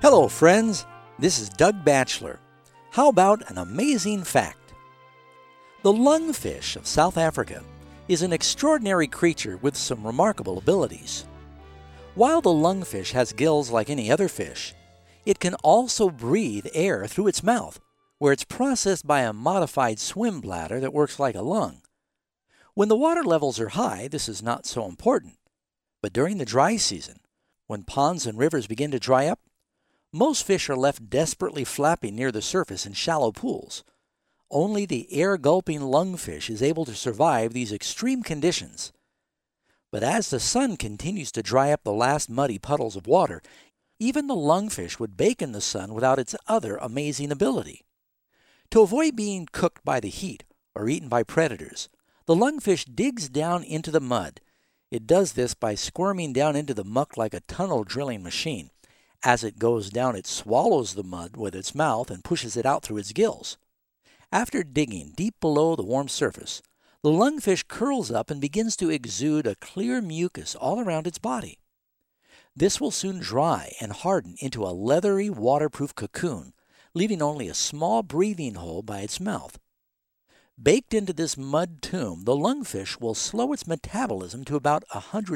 Hello, friends. This is Doug Batchelor. How about an amazing fact? The lungfish of South Africa is an extraordinary creature with some remarkable abilities. While the lungfish has gills like any other fish, it can also breathe air through its mouth, where it's processed by a modified swim bladder that works like a lung. When the water levels are high, this is not so important. But during the dry season, when ponds and rivers begin to dry up, most fish are left desperately flapping near the surface in shallow pools. Only the air-gulping lungfish is able to survive these extreme conditions. But as the sun continues to dry up the last muddy puddles of water, even the lungfish would bake in the sun without its other amazing ability. To avoid being cooked by the heat or eaten by predators, the lungfish digs down into the mud. It does this by squirming down into the muck like a tunnel drilling machine. As it goes down, it swallows the mud with its mouth and pushes it out through its gills. After digging deep below the warm surface, the lungfish curls up and begins to exude a clear mucus all around its body. This will soon dry and harden into a leathery, waterproof cocoon, leaving only a small breathing hole by its mouth. Baked into this mud tomb, the lungfish will slow its metabolism to about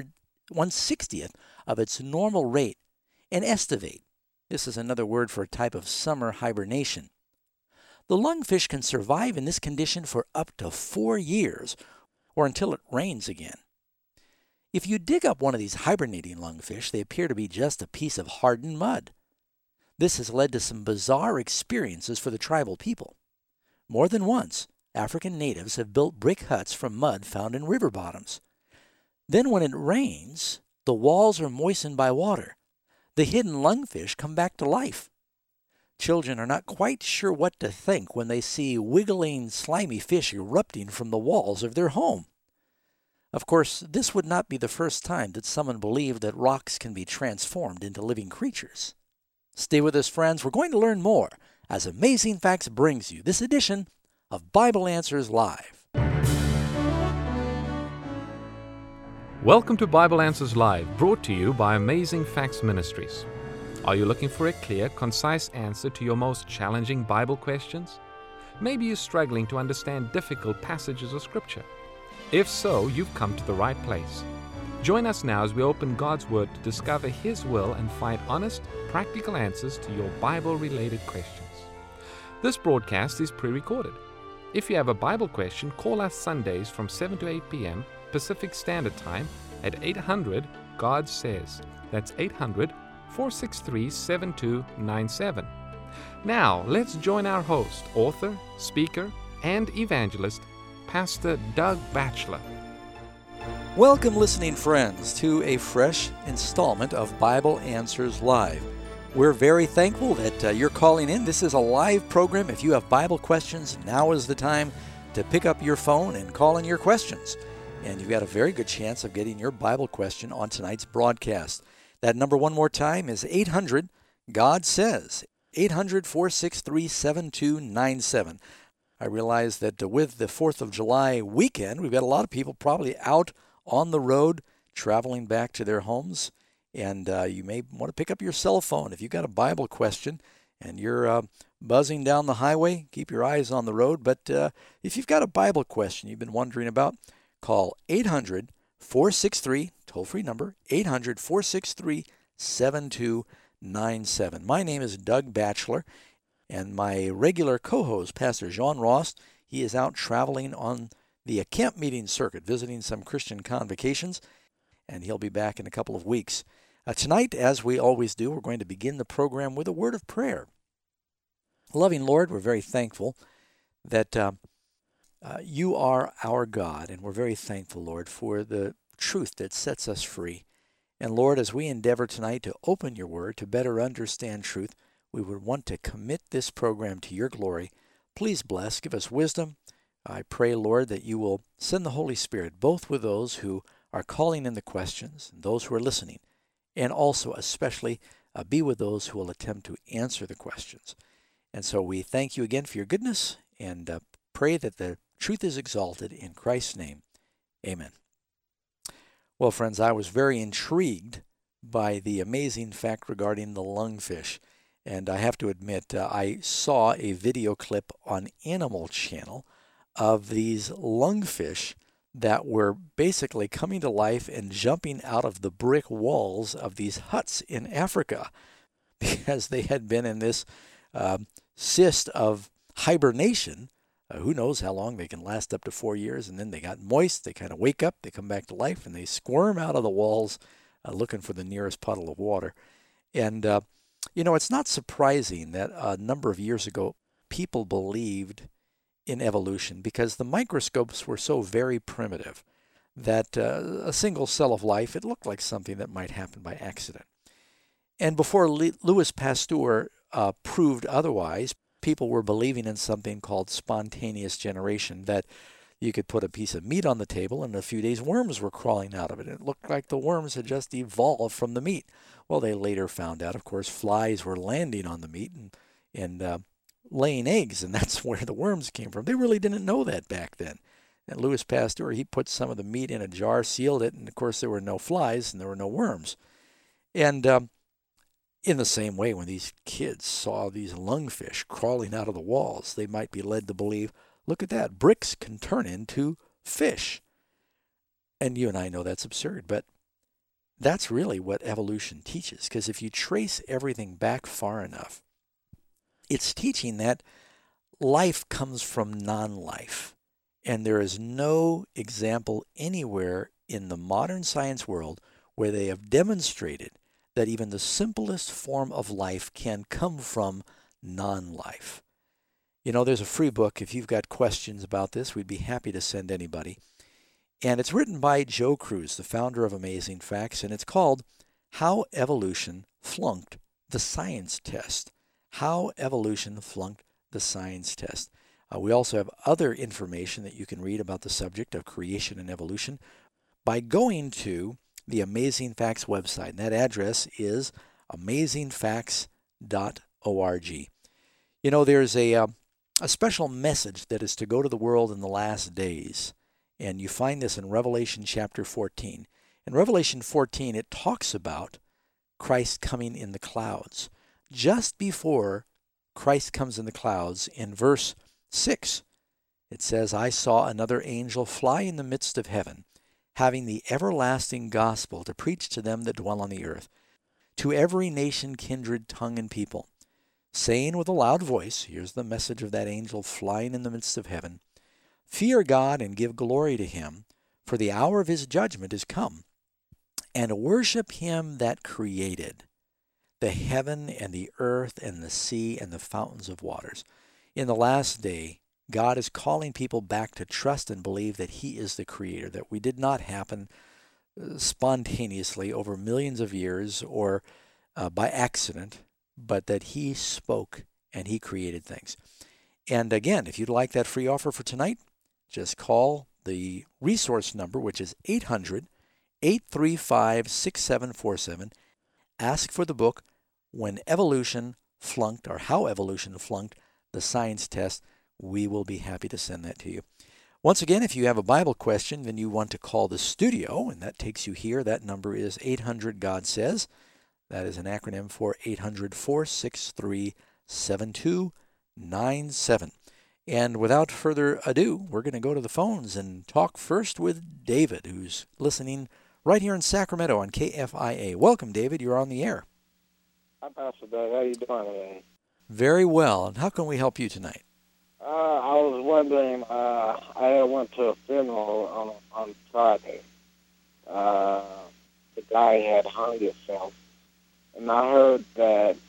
1/60th of its normal rate and estivate. This is another word for a type of summer hibernation. The lungfish can survive in this condition for up to 4 years, or until it rains again. If you dig up one of these hibernating lungfish, they appear to be just a piece of hardened mud. This has led to some bizarre experiences for the tribal people. More than once, African natives have built brick huts from mud found in river bottoms. Then when it rains, the walls are moistened by water. The hidden lungfish come back to life. Children are not quite sure what to think when they see wiggling, slimy fish erupting from the walls of their home. Of course, this would not be the first time that someone believed that rocks can be transformed into living creatures. Stay with us, friends. We're going to learn more as Amazing Facts brings you this edition of Bible Answers Live. Welcome to Bible Answers Live, brought to you by Amazing Facts Ministries. Are you looking for a clear, concise answer to your most challenging Bible questions? Maybe you're struggling to understand difficult passages of Scripture. If so, you've come to the right place. Join us now as we open God's Word to discover His will and find honest, practical answers to your Bible-related questions. This broadcast is pre-recorded. If you have a Bible question, call us Sundays from 7 to 8 p.m. Pacific Standard Time at 800-GOD-SAYS. That's 800-463-7297. Now, let's join our host, author, speaker, and evangelist, Pastor Doug Batchelor. Welcome, listening friends, to a fresh installment of Bible Answers Live. We're very thankful that you're calling in. This is a live program. If you have Bible questions, now is the time to pick up your phone and call in your questions. And you've got a very good chance of getting your Bible question on tonight's broadcast. That number one more time is 800-GOD-SAYS, 800-463-7297. I realize that with the 4th of July weekend, we've got a lot of people probably out on the road traveling back to their homes. And you may want to pick up your cell phone. If you've got a Bible question and you're buzzing down the highway, keep your eyes on the road. But if you've got a Bible question you've been wondering about, call 800-463, toll-free number, 800-463-7297. My name is Doug Batchelor, and my regular co-host, Pastor John Ross, he is out traveling on the camp meeting circuit, visiting some Christian convocations, and he'll be back in a couple of weeks. Tonight, as we always do, we're going to begin the program with a word of prayer. Loving Lord, we're very thankful that you are our God, and we're very thankful, Lord, for the truth that sets us free. And Lord, as we endeavor tonight to open your word, to better understand truth, we would want to commit this program to your glory. Please bless, give us wisdom. I pray, Lord, that you will send the Holy Spirit, both with those who are calling in the questions and those who are listening, and also especially be with those who will attempt to answer the questions. And so we thank you again for your goodness and pray that the truth is exalted in Christ's name. Amen. Well, friends, I was very intrigued by the amazing fact regarding the lungfish. And I have to admit, I saw a video clip on Animal Channel of these lungfish that were basically coming to life and jumping out of the brick walls of these huts in Africa because they had been in this cyst of hibernation. Who knows how long they can last, up to 4 years, and then they got moist, they kind of wake up, they come back to life, and they squirm out of the walls looking for the nearest puddle of water. And, it's not surprising that a number of years ago people believed in evolution because the microscopes were so very primitive that a single cell of life, it looked like something that might happen by accident. And before Louis Pasteur proved otherwise, people were believing in something called spontaneous generation, that you could put a piece of meat on the table and in a few days worms were crawling out of it. It looked like the worms had just evolved from the meat. Well, they later found out, of course, flies were landing on the meat and laying eggs, and that's where the worms came from. They really didn't know that back then. And Louis Pasteur, he put some of the meat in a jar, sealed it, and of course there were no flies and there were no worms. And in the same way, when these kids saw these lungfish crawling out of the walls, they might be led to believe, look at that, bricks can turn into fish. And you and I know that's absurd, but that's really what evolution teaches, because if you trace everything back far enough, it's teaching that life comes from non-life. And there is no example anywhere in the modern science world where they have demonstrated that even the simplest form of life can come from non-life. There's a free book. If you've got questions about this, we'd be happy to send anybody. And it's written by Joe Crews, the founder of Amazing Facts, and it's called How Evolution Flunked the Science Test. How Evolution Flunked the Science Test. We also have other information that you can read about the subject of creation and evolution by going to the Amazing Facts website. And that address is amazingfacts.org. There's a special message that is to go to the world in the last days. And you find this in Revelation chapter 14. In Revelation 14, it talks about Christ coming in the clouds. Just before Christ comes in the clouds, in verse 6, it says, I saw another angel fly in the midst of heaven, having the everlasting gospel to preach to them that dwell on the earth, to every nation, kindred, tongue, and people, saying with a loud voice, here's the message of that angel flying in the midst of heaven, fear God and give glory to him, for the hour of his judgment is come, and worship him that created the heaven and the earth and the sea and the fountains of waters. In the last day, God is calling people back to trust and believe that he is the creator, that we did not happen spontaneously over millions of years or by accident, but that he spoke and he created things. And again, if you'd like that free offer for tonight, just call the resource number, which is 800-835-6747. Ask for the book, When Evolution Flunked, or How Evolution Flunked the Science Test. We will be happy to send that to you. Once again, if you have a Bible question, then you want to call the studio, and that takes you here. That number is 800-GOD-SAYS. That is an acronym for 800-463-7297. And without further ado, we're going to go to the phones and talk first with David, who's listening right here in Sacramento on KFIA. Welcome, David. You're on the air. Hi, Pastor Doug. How you doing today? Very well. And how can we help you tonight? I was wondering, I went to a funeral on Friday. The guy had hung himself. And I heard that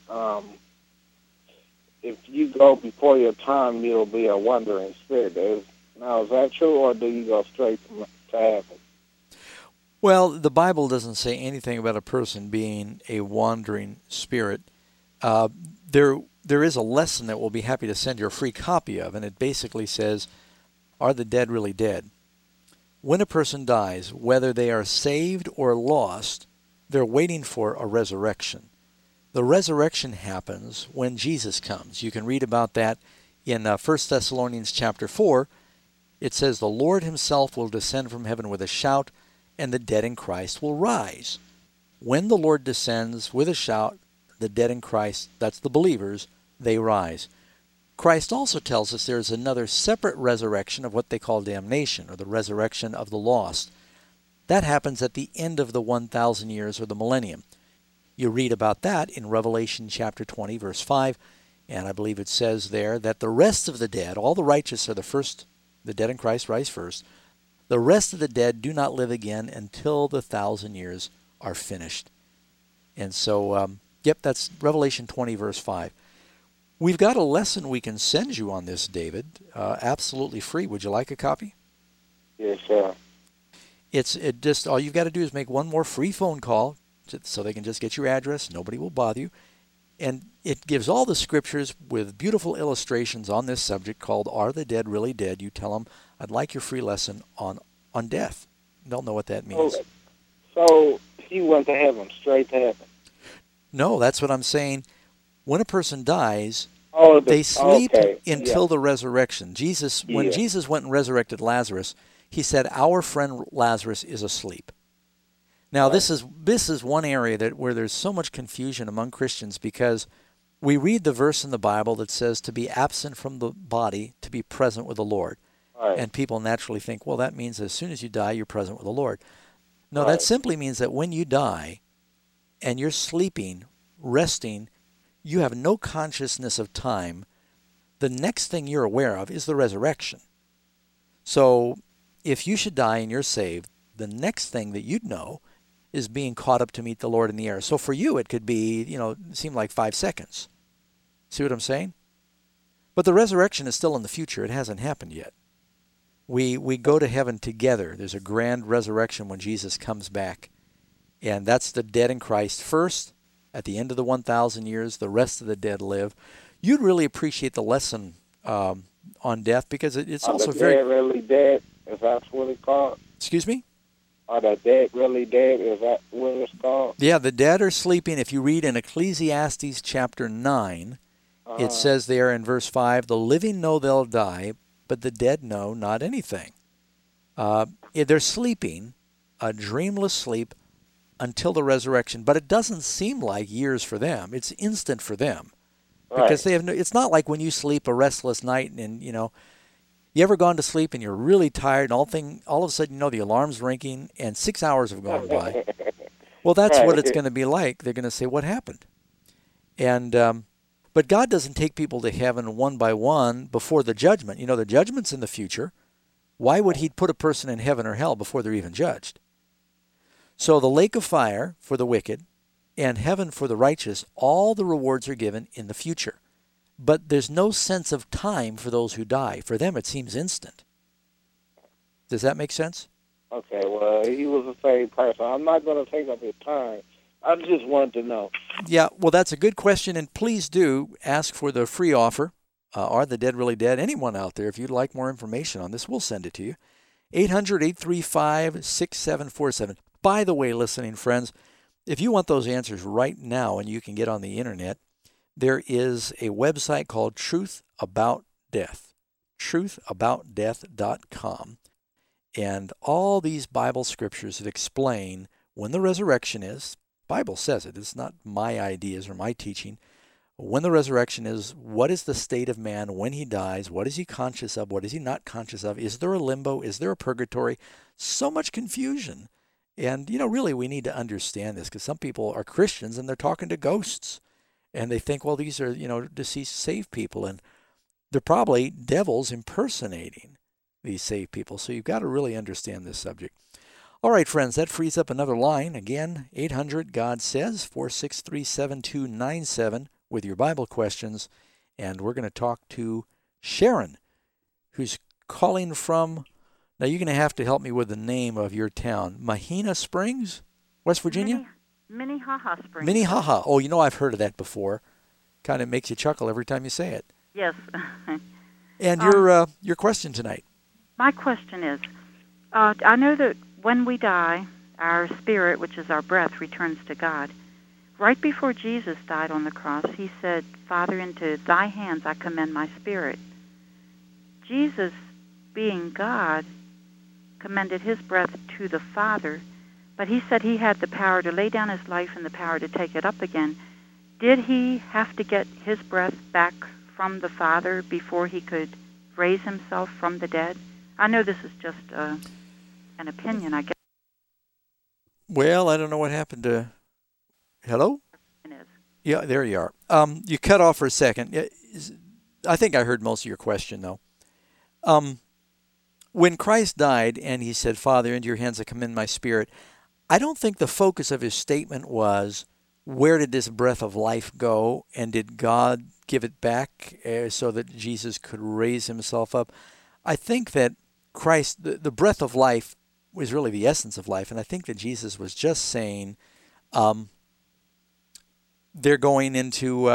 if you go before your time, you'll be a wandering spirit. Now, is that true, or do you go straight to heaven? Well, the Bible doesn't say anything about a person being a wandering spirit. There is a lesson that we'll be happy to send you a free copy of, and it basically says, are the dead really dead? When a person dies, whether they are saved or lost, they're waiting for a resurrection. The resurrection happens when Jesus comes. You can read about that in 1 Thessalonians chapter 4. It says, the Lord himself will descend from heaven with a shout, and the dead in Christ will rise. When the Lord descends with a shout, the dead in Christ, that's the believers, they rise. Christ also tells us there's another separate resurrection of what they call damnation, or the resurrection of the lost. That happens at the end of the 1,000 years or the millennium. You read about that in Revelation chapter 20, verse 5, and I believe it says there that the rest of the dead, all the righteous are the first, the dead in Christ rise first. The rest of the dead do not live again until the 1,000 years are finished. And so, that's Revelation 20, verse 5. We've got a lesson we can send you on this, David, absolutely free. Would you like a copy? Yes, sir. It just all you've got to do is make one more free phone call so they can just get your address. Nobody will bother you. And it gives all the scriptures with beautiful illustrations on this subject called Are the Dead Really Dead? You tell them, I'd like your free lesson on death. They'll know what that means. So he went to heaven, straight to heaven? No, that's what I'm saying. When a person dies, they sleep until the resurrection. When Jesus went and resurrected Lazarus, he said, our friend Lazarus is asleep. Now, this is one area where there's so much confusion among Christians, because we read the verse in the Bible that says to be absent from the body, to be present with the Lord. Right. And people naturally think, well, that means as soon as you die, you're present with the Lord. No, that simply means that when you die and you're sleeping, resting, you have no consciousness of time. The next thing you're aware of is the resurrection. So if you should die and you're saved, the next thing that you'd know is being caught up to meet the Lord in the air. So for you, it could be, seem like 5 seconds. See what I'm saying? But the resurrection is still in the future. It hasn't happened yet. We go to heaven together. There's a grand resurrection when Jesus comes back. And that's the dead in Christ first. At the end of the 1,000 years, the rest of the dead live. You'd really appreciate the lesson on death, because it's also very... Are the dead really dead? Is that what it's called? Excuse me? Are the dead really dead? Is that what it's called? Yeah, the dead are sleeping. If you read in Ecclesiastes chapter 9, it says there in verse 5, the living know they'll die, but the dead know not anything. They're sleeping, a dreamless sleep, until the resurrection. But it doesn't seem like years for them. It's instant for them. Because they have it's not like when you sleep a restless night and, you ever gone to sleep and you're really tired and all of a sudden, the alarm's ringing and 6 hours have gone by. Well, that's what it's going to be like. They're going to say, what happened? And but God doesn't take people to heaven one by one before the judgment. The judgment's in the future. Why would he put a person in heaven or hell before they're even judged? So the lake of fire for the wicked and heaven for the righteous, all the rewards are given in the future. But there's no sense of time for those who die. For them, it seems instant. Does that make sense? Okay, well, he was the same person. I'm not going to take up his time. I just wanted to know. Yeah, well, that's a good question, and please do ask for the free offer. Are the Dead Really Dead? Anyone out there, if you'd like more information on this, we'll send it to you. 800-835-6747. By the way, listening friends, if you want those answers right now and you can get on the internet, there is a website called Truth About Death, truthaboutdeath.com. And all these Bible scriptures that explain when the resurrection is. Bible says it. It's not my ideas or my teaching. When the resurrection is, what is the state of man when he dies? What is he conscious of? What is he not conscious of? Is there a limbo? Is there a purgatory? So much confusion. And, really we need to understand this, because some people are Christians and they're talking to ghosts. And they think, well, these are, deceased saved people. And they're probably devils impersonating these saved people. So you've got to really understand this subject. All right, friends, that frees up another line. Again, 800-GOD-SAYS, 463-7297 with your Bible questions. And we're going to talk to Sharon, who's calling from, now you're going to have to help me with the name of your town, Mahina Springs, West Virginia? Minnehaha Springs. Minnehaha. Oh, I've heard of that before. Kind of makes you chuckle every time you say it. Yes. And your question tonight? My question is, I know that when we die, our spirit, which is our breath, returns to God. Right before Jesus died on the cross, he said, Father, into thy hands I commend my spirit. Jesus, being God, commended his breath to the Father, but he said he had the power to lay down his life and the power to take it up again. did he have to get his breath back from the Father before he could raise himself from the dead? I know this is just an opinion, I guess. Well, I don't know what happened to... Hello? It is. Yeah, there you are. You cut off for a second. I think I heard most of your question, though. When Christ died and he said, Father, into your hands I commend my spirit, I don't think the focus of his statement was, where did this breath of life go, and did God give it back so that Jesus could raise himself up? I think that Christ, the breath of life, was really the essence of life, and I think that Jesus was just saying they're going into,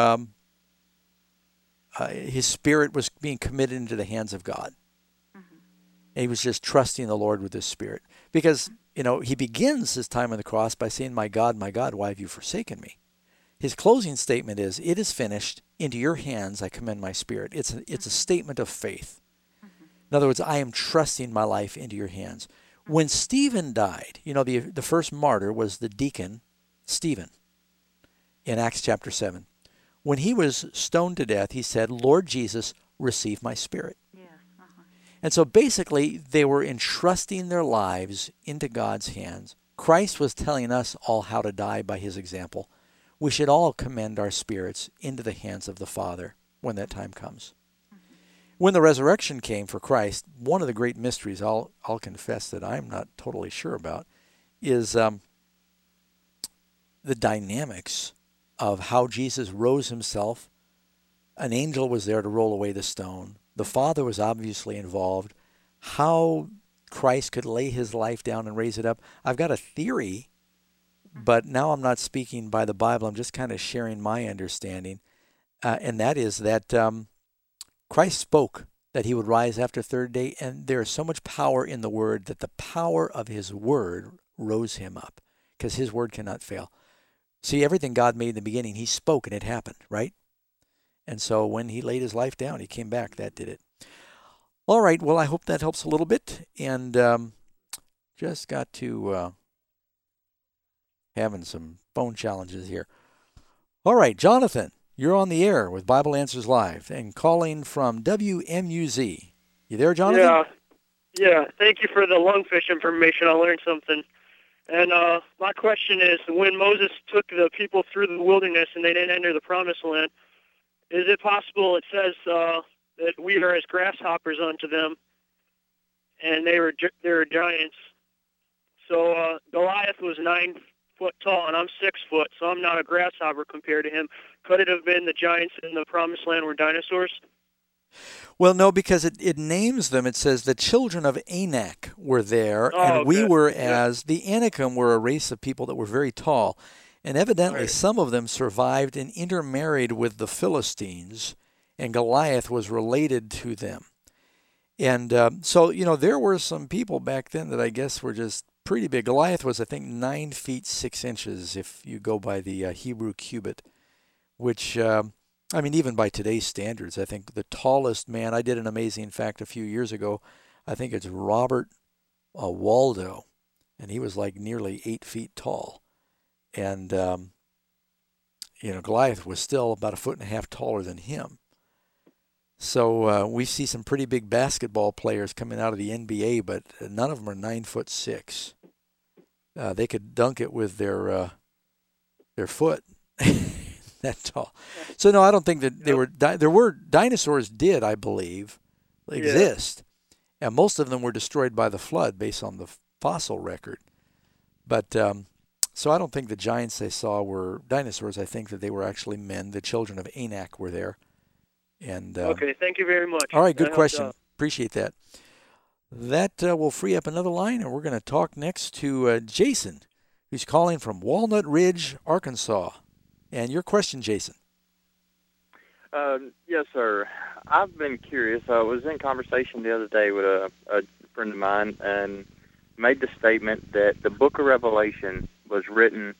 his spirit was being committed into the hands of God. Mm-hmm. And he was just trusting the Lord with his spirit. Because, he begins his time on the cross by saying, my God, why have you forsaken me? His closing statement is, it is finished. Into your hands I commend my spirit. It's a statement of faith. Mm-hmm. In other words, I am trusting my life into your hands. When Stephen died, the first martyr was the deacon, Stephen, in Acts chapter 7. When he was stoned to death, he said, Lord Jesus, receive my spirit. Yes. Uh-huh. And so basically, they were entrusting their lives into God's hands. Christ was telling us all how to die by his example. We should all commend our spirits into the hands of the Father when that time comes. Mm-hmm. When the resurrection came for Christ, one of the great mysteries I'll confess that I'm not totally sure about is the dynamics of how Jesus rose himself. An angel was there to roll away the stone. The Father was obviously involved. How Christ could lay his life down and raise it up. I've got a theory, but now I'm not speaking by the Bible. I'm just kind of sharing my understanding. And that is that Christ spoke that he would rise after third day, and there is so much power in the word that the power of his word rose him up, because his word cannot fail. See, everything God made in the beginning, he spoke and it happened, right? And so when he laid his life down, he came back. That did it. All right. Well, I hope that helps a little bit. And just got to having some phone challenges here. All right, Jonathan, you're on the air with Bible Answers Live and calling from WMUZ. You there, Jonathan? Yeah. Thank you for the lungfish information. I learned something. And my question is, when Moses took the people through the wilderness and they didn't enter the promised land, is it possible it says that we are as grasshoppers unto them, and they were giants? So Goliath was 9 foot tall, and I'm 6 foot, so I'm not a grasshopper compared to him. Could it have been the giants in the promised land were dinosaurs? Well, no, because it names them. It says the children of Anak were there, and we were the Anakim were a race of people that were very tall. And evidently some of them survived and intermarried with the Philistines, and Goliath was related to them. And so, there were some people back then that I guess were just pretty big. Goliath was, I think, 9 feet 6 inches if you go by the Hebrew cubit, which... even by today's standards, I think the tallest man, I did an amazing fact a few years ago, I think it's Robert Waldo, and he was like nearly 8 feet tall. And, Goliath was still about 1.5 feet taller than him. So we see some pretty big basketball players coming out of the NBA, but none of them are 9'6". They could dunk it with their foot. That tall. So no, I don't think that they were. There were dinosaurs. Did I believe exist, and most of them were destroyed by the flood, based on the fossil record. But so I don't think the giants they saw were dinosaurs. I think that they were actually men. The children of Anak were there. And okay, thank you very much. All right, good question. Appreciate that. That will free up another line, and we're going to talk next to Jason, who's calling from Walnut Ridge, Arkansas. And your question, Jason. Yes, sir. I've been curious. I was in conversation the other day with a friend of mine and made the statement that the book of Revelation was written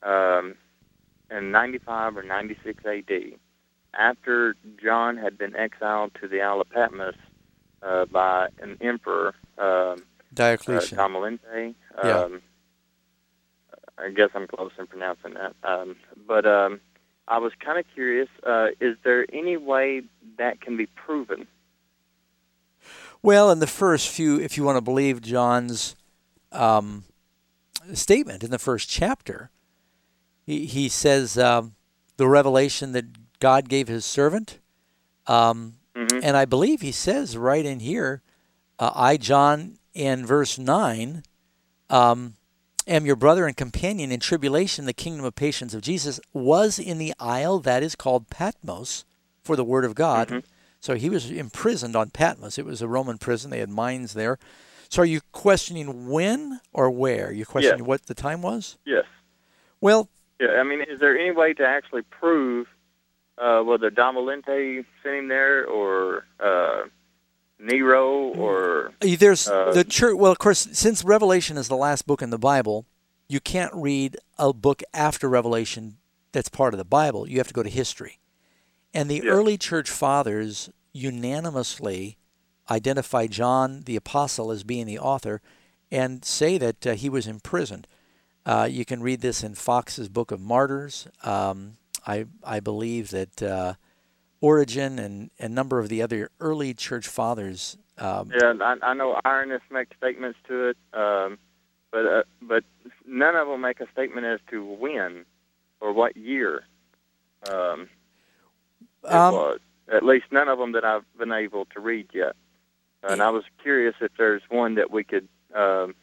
in 95 or 96 A.D. after John had been exiled to the Isle of Patmos by an emperor, Diocletian. Domalente. Yeah. I guess I'm close in pronouncing that. But I was kind of curious, is there any way that can be proven? Well, in the first few, if you want to believe John's statement in the first chapter, he says the revelation that God gave his servant. And I believe he says right in here, I, John, in verse 9, am your brother and companion in tribulation, the kingdom of patience of Jesus, was in the isle that is called Patmos for the word of God. So he was imprisoned on Patmos. It was a Roman prison. They had mines there. So are you questioning when or where? You're questioning what the time was? Yes. Well, yeah. I mean, is there any way to actually prove whether Don Valente sent him there, or Nero, or there's the church? Well, of course, since Revelation is the last book in the Bible, you can't read a book after Revelation that's part of the Bible. You have to go to history. And the early church fathers unanimously identify John the Apostle as being the author and say that he was imprisoned. You can read this in Fox's Book of Martyrs. I believe that Origen and a number of the other early church fathers. I know Irenaeus makes statements to it, but none of them make a statement as to when or what year it was. At least none of them that I've been able to read yet. And I was curious if there's one that we could that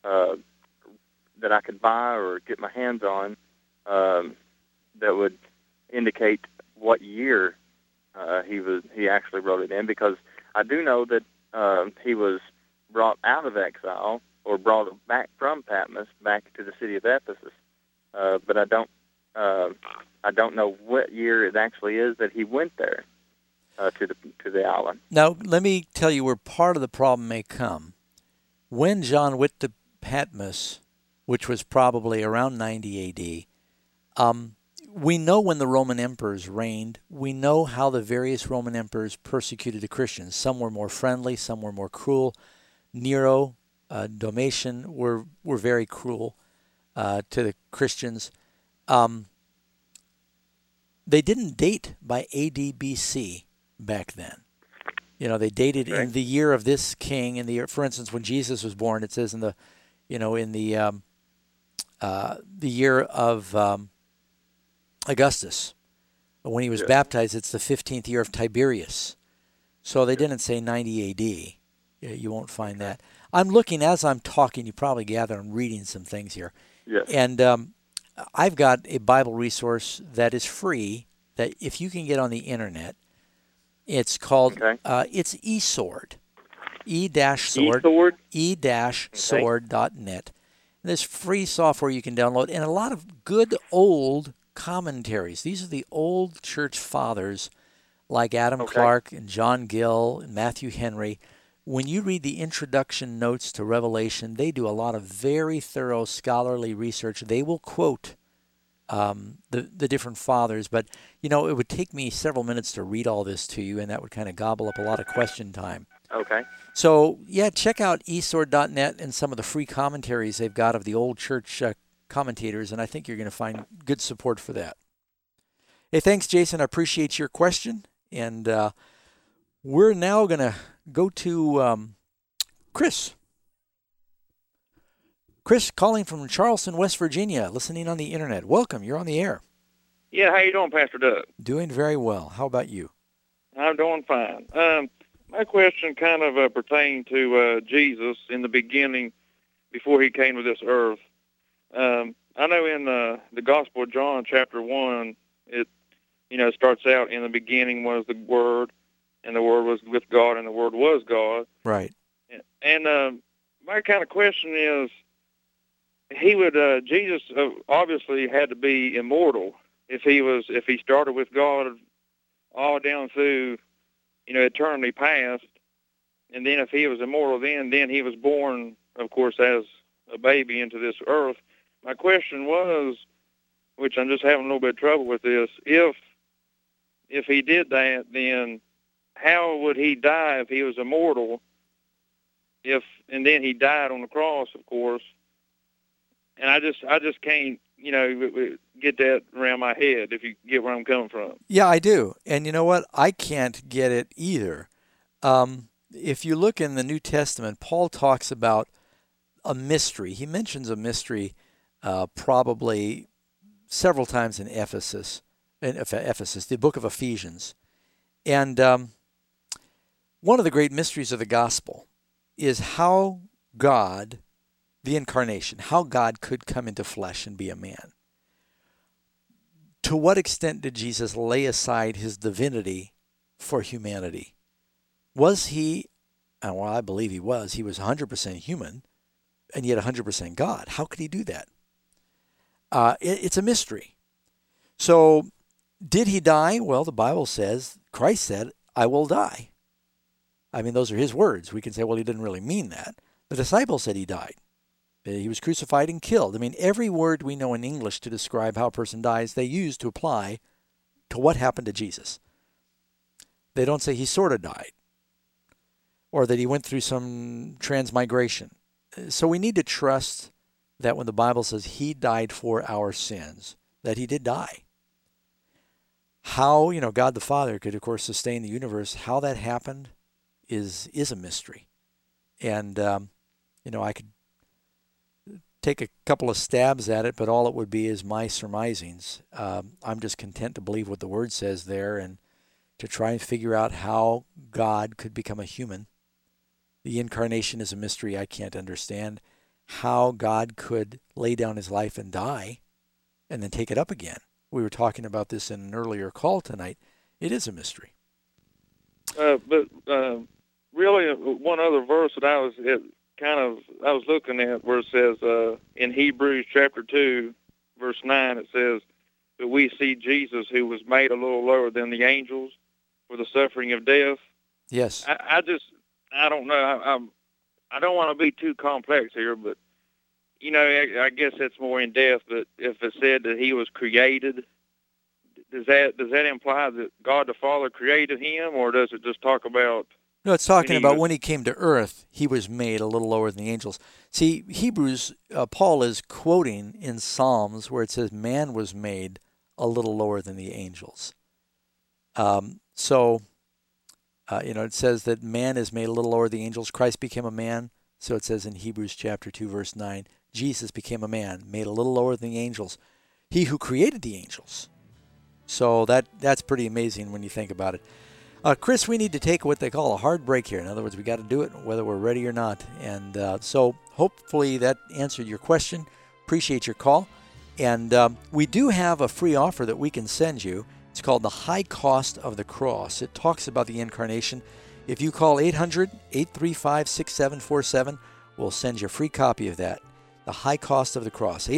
I could buy or get my hands on that would indicate what year he actually wrote it in, because I do know that he was brought out of exile, or brought back from Patmos back to the city of Ephesus. But I don't know what year it actually is that he went there to the island. Now, let me tell you where part of the problem may come. When John went to Patmos, which was probably around 90 AD, we know when the Roman emperors reigned. We know how the various Roman emperors persecuted the Christians. Some were more friendly, some were more cruel. Nero, Domitian were very cruel to the Christians. They didn't date by AD BC back then. You know, they dated in the year of this king. In the year, for instance, when Jesus was born, it says in the year of Augustus. When he was baptized, it's the 15th year of Tiberius. So they didn't say 90 AD. You won't find that. I'm looking, as I'm talking, you probably gather I'm reading some things here. Yes. And I've got a Bible resource that is free, that if you can get on the internet, it's called, it's eSword, e-sword, e-sword.net. There's free software you can download, and a lot of good old commentaries. These are the old church fathers like Adam Clark and John Gill and Matthew Henry. When you read the introduction notes to Revelation, they do a lot of very thorough scholarly research. They will quote the different fathers, but you know, it would take me several minutes to read all this to you, and that would kind of gobble up a lot of question time. Okay. So yeah, check out eSword.net and some of the free commentaries they've got of the old church commentators, and I think you're going to find good support for that. Hey, thanks, Jason. I appreciate your question, and we're now going to go to Chris. Chris calling from Charleston, West Virginia, listening on the internet. Welcome. You're on the air. Yeah, how you doing, Pastor Doug? Doing very well. How about you? I'm doing fine. My question kind of pertained to Jesus in the beginning, before he came to this earth. I know in the Gospel of John, chapter 1, it starts out, in the beginning was the Word, and the Word was with God, and the Word was God. Right. And my kind of question is, Jesus obviously had to be immortal if he started with God all down through, eternity past, and then if he was immortal, then he was born, of course, as a baby into this earth. My question was, which I'm just having a little bit of trouble with this, if he did that, then how would he die if he was immortal? And then he died on the cross, of course. And I just can't get that around my head, if you get where I'm coming from. Yeah, I do. And you know what? I can't get it either. If you look in the New Testament, Paul talks about a mystery. He mentions a mystery probably several times in Ephesus, the book of Ephesians. And one of the great mysteries of the gospel is how God, the incarnation, how God could come into flesh and be a man. To what extent did Jesus lay aside his divinity for humanity? Was he, and well, I believe he was 100% human and yet 100% God. How could he do that? It's a mystery. So did he die? Well, the Bible says, Christ said, I will die. I mean, those are his words. We can say, well, he didn't really mean that. The disciples said he died. He was crucified and killed. I mean, every word we know in English to describe how a person dies, they use to apply to what happened to Jesus. They don't say he sort of died or that he went through some transmigration. So we need to trust that when the Bible says he died for our sins, that he did die. How, God the Father could, of course, sustain the universe, how that happened is a mystery. And, I could take a couple of stabs at it, but all it would be is my surmisings. I'm just content to believe what the Word says there and to try and figure out how God could become a human. The incarnation is a mystery I can't understand. How God could lay down his life and die and then take it up again. We were talking about this in an earlier call tonight. It is a mystery. But really, one other verse that I was looking at where it says in Hebrews chapter 2, verse 9, it says that we see Jesus who was made a little lower than the angels for the suffering of death. Yes. I don't know. I don't want to be too complex here, but, I guess that's more in depth. But if it said that he was created, does that imply that God the Father created him, or does it just talk about... No, it's talking about when he came to earth, he was made a little lower than the angels. See, Hebrews, Paul is quoting in Psalms where it says man was made a little lower than the angels. It says that man is made a little lower than the angels. Christ became a man. So it says in Hebrews chapter 2, verse 9, Jesus became a man, made a little lower than the angels. He who created the angels. So that's pretty amazing when you think about it. Chris, we need to take what they call a hard break here. In other words, we got to do it whether we're ready or not. And so hopefully that answered your question. Appreciate your call. And we do have a free offer that we can send you. It's called The High Cost of the Cross. It talks about the incarnation. If you call 800-835-6747, we'll send you a free copy of that. The High Cost of the Cross.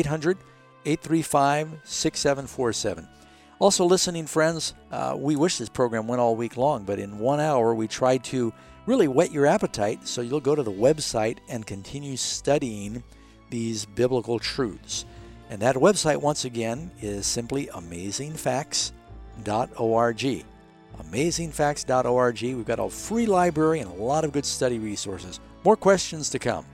800-835-6747. Also, listening friends, we wish this program went all week long, but in 1 hour we tried to really whet your appetite so you'll go to the website and continue studying these biblical truths. And that website, once again, is simply amazingfacts.org. Amazingfacts.org. We've got a free library and a lot of good study resources. More questions to come.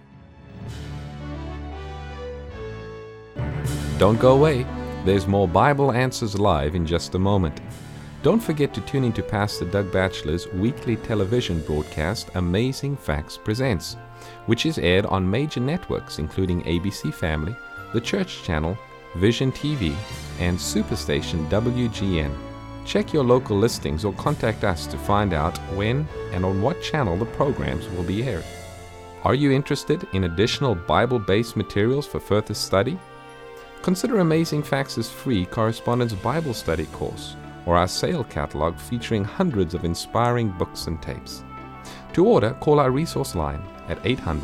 Don't go away. There's more Bible Answers Live in just a moment. Don't forget to tune in to Pastor Doug Batchelor's weekly television broadcast, Amazing Facts Presents, which is aired on major networks including ABC Family, The Church Channel, Vision TV, and Superstation WGN. Check your local listings or contact us to find out when and on what channel the programs will be aired. Are you interested in additional Bible-based materials for further study? Consider Amazing Facts' free Correspondence Bible Study course or our sale catalog featuring hundreds of inspiring books and tapes. To order, call our resource line at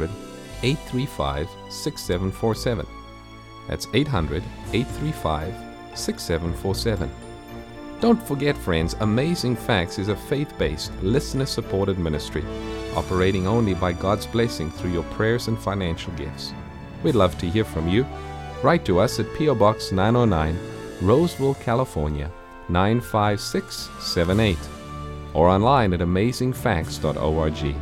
800-835-6747. That's 800-835-6747. Don't forget, friends, Amazing Facts is a faith-based, listener-supported ministry operating only by God's blessing through your prayers and financial gifts. We'd love to hear from you. Write to us at P.O. Box 909, Roseville, California, 95678, or online at amazingfacts.org.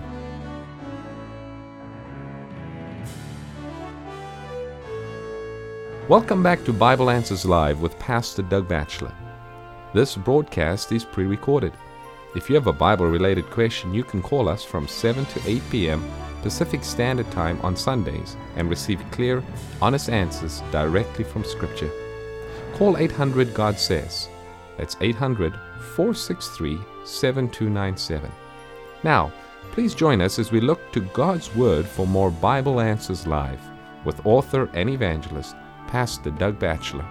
Welcome back to Bible Answers Live with Pastor Doug Batchelor. This broadcast is pre-recorded. If you have a Bible-related question, you can call us from 7 to 8 p.m. Pacific Standard Time on Sundays and receive clear, honest answers directly from Scripture. Call 800-GOD-SAYS. That's 800-463-7297. Now, please join us as we look to God's Word for more Bible Answers Live with author and evangelist, Pastor Doug Batchelor.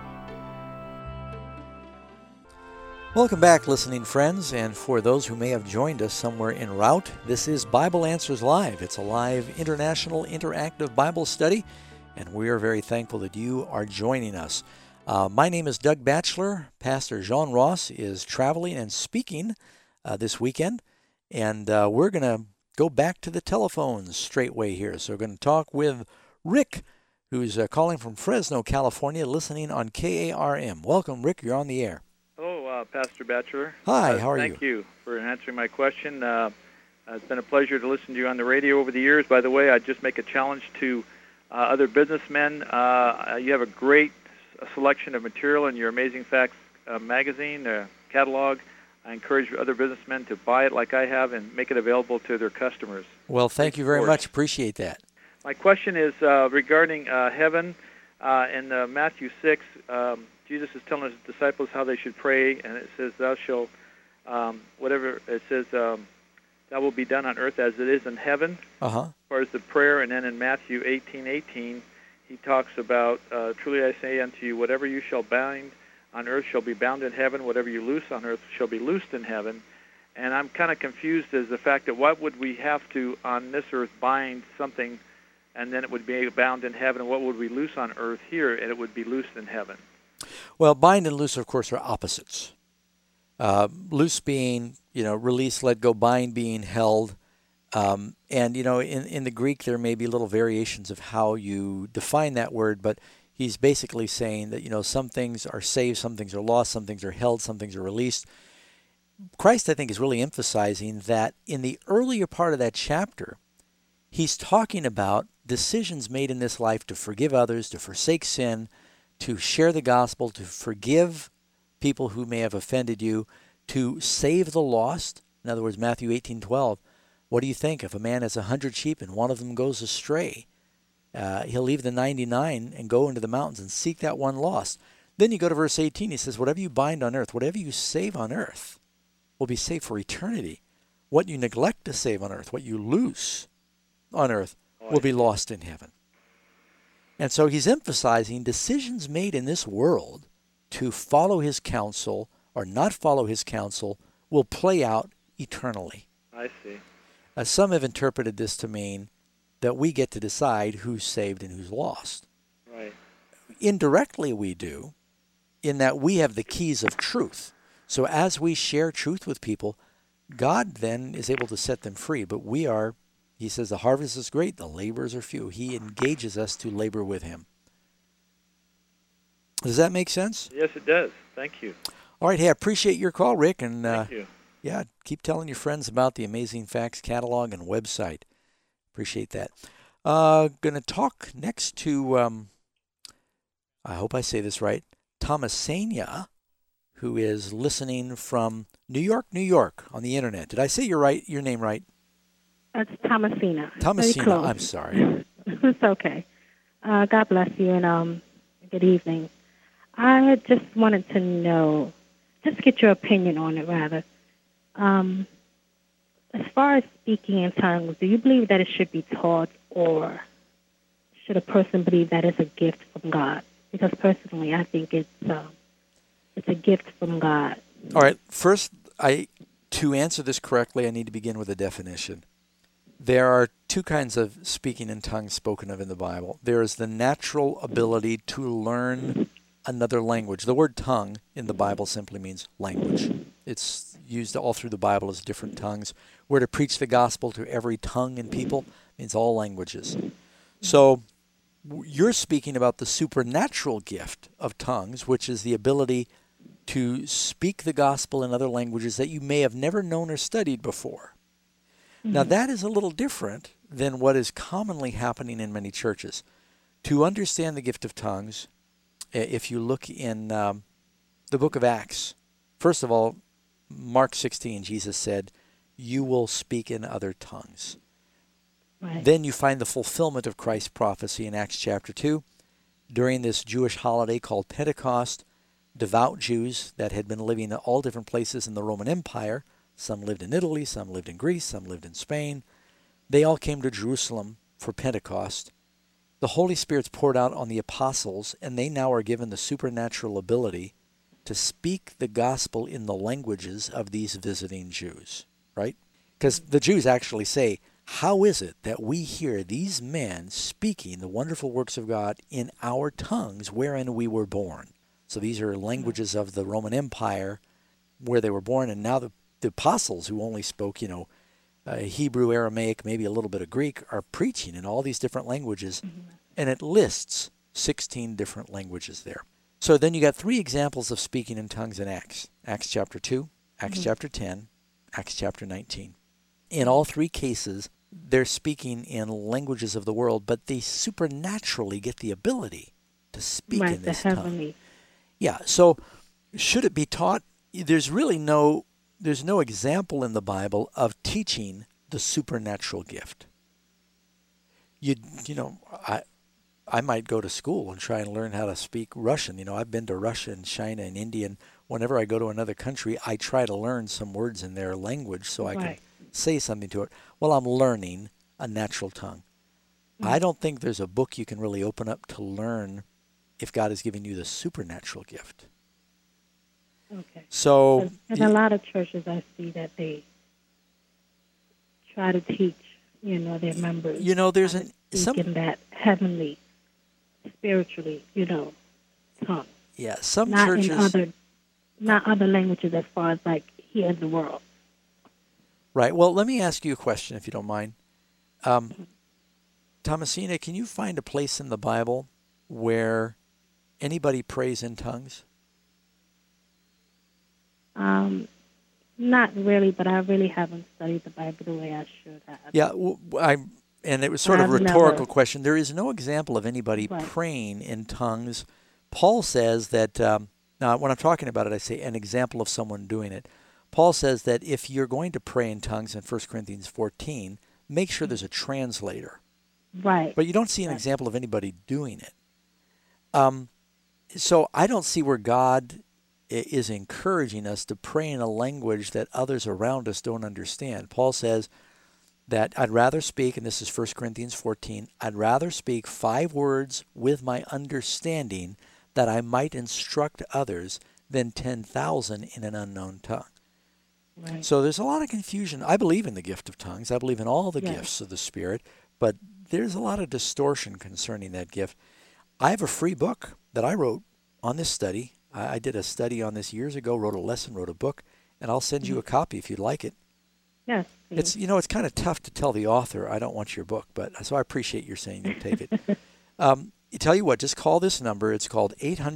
Welcome back, listening friends, and for those who may have joined us somewhere en route, this is Bible Answers Live. It's a live international interactive Bible study, and we are very thankful that you are joining us. My name is Doug Batchelor. Pastor Jean Ross is traveling and speaking this weekend, and we're going to go back to the telephones straightway here. So we're going to talk with Rick, who's calling from Fresno, California, listening on KARM. Welcome, Rick. You're on the air. Hello, Pastor Batchelor. Hi, how are you? Thank you for answering my question. It's been a pleasure to listen to you on the radio over the years. By the way, I'd just make a challenge to other businessmen. You have a great selection of material in your Amazing Facts magazine, catalog. I encourage other businessmen to buy it like I have and make it available to their customers. Well, thank you very much. Appreciate that. My question is regarding heaven. In Matthew 6, Jesus is telling his disciples how they should pray, and it says, "Thou shalt, whatever it says, that will be done on earth as it is in heaven." As far as the prayer, and then in Matthew 18:18, he talks about, "Truly I say unto you, whatever you shall bind on earth shall be bound in heaven; whatever you loose on earth shall be loosed in heaven." And I'm kind of confused as the fact that what would we have to on this earth bind something, and then it would be bound in heaven, and what would we loose on earth here, and it would be loosed in heaven? Well, bind and loose, of course, are opposites. Loose being, release, let go; bind being held. And, in the Greek, there may be little variations of how you define that word, but he's basically saying that, some things are saved, some things are lost, some things are held, some things are released. Christ, I think, is really emphasizing that in the earlier part of that chapter, he's talking about decisions made in this life to forgive others, to forsake sin, to share the gospel, to forgive people who may have offended you, to save the lost. In other words, Matthew 18:12. What do you think? If a man has 100 sheep and one of them goes astray, he'll leave the 99 and go into the mountains and seek that one lost. Then you go to verse 18. He says, whatever you bind on earth, whatever you save on earth, will be saved for eternity. What you neglect to save on earth, what you loose on earth, will be lost in heaven. And so he's emphasizing decisions made in this world to follow his counsel or not follow his counsel will play out eternally. I see. Some have interpreted this to mean that we get to decide who's saved and who's lost. Right. Indirectly we do, in that we have the keys of truth. So as we share truth with people, God then is able to set them free. But we are, he says, the harvest is great, the laborers are few. He engages us to labor with him. Does that make sense? Yes, it does. Thank you. All right. Hey, I appreciate your call, Rick. And thank you. Yeah, keep telling your friends about the Amazing Facts catalog and website. Appreciate that. Going to talk next to, I hope I say this right, Thomasania, who is listening from New York, New York on the internet. Did I say your name right? It's Thomasina. Thomasina, I'm sorry. It's okay. God bless you, and good evening. I just wanted to know, just get your opinion on it, rather. As far as speaking in tongues, do you believe that it should be taught, or should a person believe that it's a gift from God? Because personally, I think it's a gift from God. All right. First, to answer this correctly, I need to begin with a definition. There are two kinds of speaking in tongues spoken of in the Bible. There is the natural ability to learn another language. The word tongue in the Bible simply means language. It's used all through the Bible as different tongues. We're to preach the gospel to every tongue and people, means all languages. So you're speaking about the supernatural gift of tongues, which is the ability to speak the gospel in other languages that you may have never known or studied before. Mm-hmm. Now that is a little different than what is commonly happening in many churches. To understand the gift of tongues, If you look in the book of Acts, first of all, Mark 16, Jesus said, "You will speak in other tongues." Right. Then you find the fulfillment of Christ's prophecy in Acts chapter 2. During this Jewish holiday called Pentecost, devout Jews that had been living in all different places in the Roman Empire, some lived in Italy, some lived in Greece, some lived in Spain, they all came to Jerusalem for Pentecost. The Holy Spirit's poured out on the apostles, and they now are given the supernatural ability to speak the gospel in the languages of these visiting Jews, right? Because the Jews actually say, how is it that we hear these men speaking the wonderful works of God in our tongues wherein we were born? So these are languages of the Roman Empire where they were born, and now the apostles who only spoke, Hebrew, Aramaic, maybe a little bit of Greek, are preaching in all these different languages, and it lists 16 different languages there. So then you got 3 examples of speaking in tongues in Acts. Acts chapter 2, Acts chapter 10, Acts chapter 19. In all 3 cases, they're speaking in languages of the world, but they supernaturally get the ability to speak in this tongue. Yeah, so should it be taught? There's no example in the Bible of teaching the supernatural gift. I might go to school and try and learn how to speak Russian. I've been to Russia and China and India, and whenever I go to another country, I try to learn some words in their language so I can say something to it. Well, I'm learning a natural tongue. I don't think there's a book you can really open up to learn if God is giving you the supernatural gift. Okay. So, in a lot of churches, I see that they try to teach, their members. There's in that heavenly, spiritually, tongue. Yeah, some not churches. Not other languages as far as like here in the world. Right. Well, let me ask you a question, if you don't mind. Thomasina, can you find a place in the Bible where anybody prays in tongues? Not really, but I really haven't studied the Bible the way I should have. Yeah, and it was sort of a rhetorical question. There is no example of anybody praying in tongues. Paul says that, now when I'm talking about it, I say an example of someone doing it. Paul says that if you're going to pray in tongues in 1 Corinthians 14, make sure there's a translator. Right. But you don't see an example of anybody doing it. So I don't see where God is encouraging us to pray in a language that others around us don't understand. Paul says that I'd rather speak, and this is 1 Corinthians 14, I'd rather speak 5 words with my understanding that I might instruct others than 10,000 in an unknown tongue. Right. So there's a lot of confusion. I believe in the gift of tongues. I believe in all the gifts of the Spirit, but there's a lot of distortion concerning that gift. I have a free book that I wrote on this study. I did a study on this years ago, wrote a lesson, wrote a book, and I'll send you a copy if you'd like it. Yes. It's it's kind of tough to tell the author, I don't want your book, but so I appreciate your saying you'll take it. Tell you what, just call this number. It's called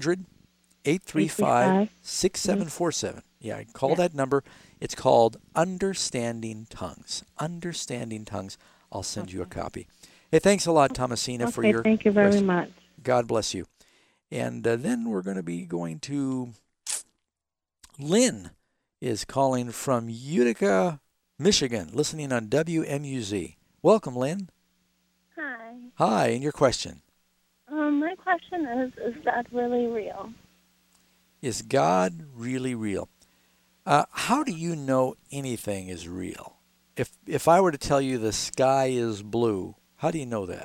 800-835-6747. Yeah, call that number. It's called Understanding Tongues. Understanding Tongues. I'll send you a copy. Hey, thanks a lot, Thomasina, for your thank you very question. much. God bless you. And then we're going to be going to Lynn is calling from Utica, Michigan, listening on WMUZ. Welcome, Lynn. Hi. Hi, and your question? My question is God really real? Is God really real? How do you know anything is real? If I were to tell you the sky is blue, how do you know that?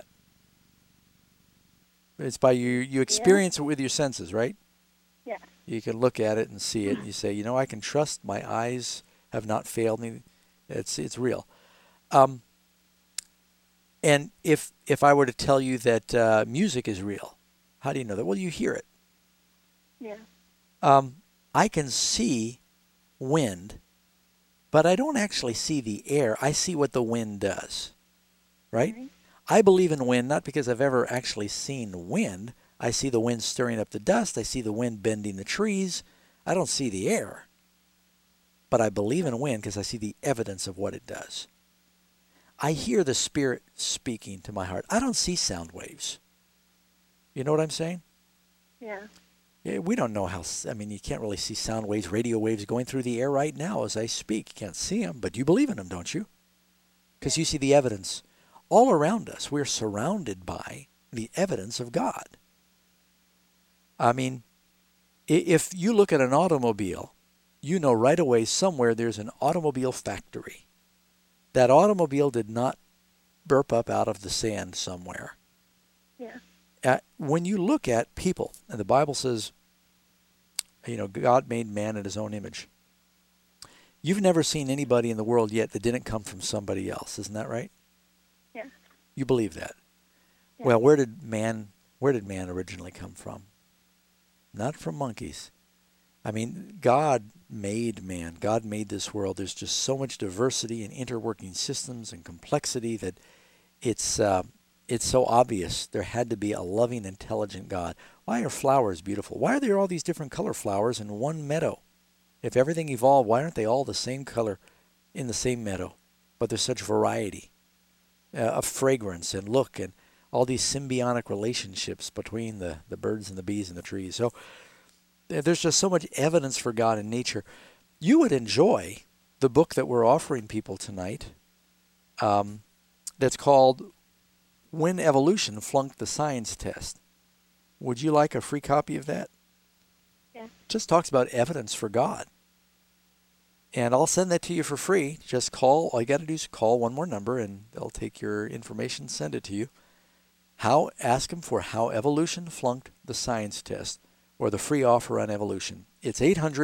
It's by you experience it with your senses, right? Yeah. You can look at it and see it, and you say, I can trust my eyes have not failed me. It's real. And if I were to tell you that music is real, how do you know that? Well, you hear it. Yeah. I can see wind, but I don't actually see the air. I see what the wind does, right? I believe in wind, not because I've ever actually seen wind. I see the wind stirring up the dust. I see the wind bending the trees. I don't see the air. But I believe in wind because I see the evidence of what it does. I hear the Spirit speaking to my heart. I don't see sound waves. You know what I'm saying? Yeah. Yeah, we don't know how, I mean, you can't really see sound waves, radio waves going through the air right now as I speak. You can't see them, but you believe in them, don't you? Because you see the evidence all around us. We're surrounded by the evidence of God. I mean, if you look at an automobile, you know right away somewhere there's an automobile factory. That automobile did not burp up out of the sand somewhere. Yeah. When you look at people, and the Bible says, God made man in his own image. You've never seen anybody in the world yet that didn't come from somebody else. Isn't that right? Yeah. You believe that? Yeah. Well, where did man originally come from? Not from monkeys. I mean, God made man. God made this world. There's just so much diversity and interworking systems and complexity that it's so obvious there had to be a loving, intelligent God. Why are flowers beautiful? Why are there all these different color flowers in one meadow? If everything evolved, why aren't they all the same color in the same meadow? But there's such variety of fragrance and look and all these symbiotic relationships between the birds and the bees and the trees. So there's just so much evidence for God in nature. You would enjoy the book that we're offering people tonight that's called When Evolution Flunked the Science Test. Would you like a free copy of that? Yeah. Just talks about evidence for God. And I'll send that to you for free. Just call. All you got to do is call one more number, and they'll take your information, send it to you. Ask them for How Evolution Flunked the Science Test, or the free offer on evolution. It's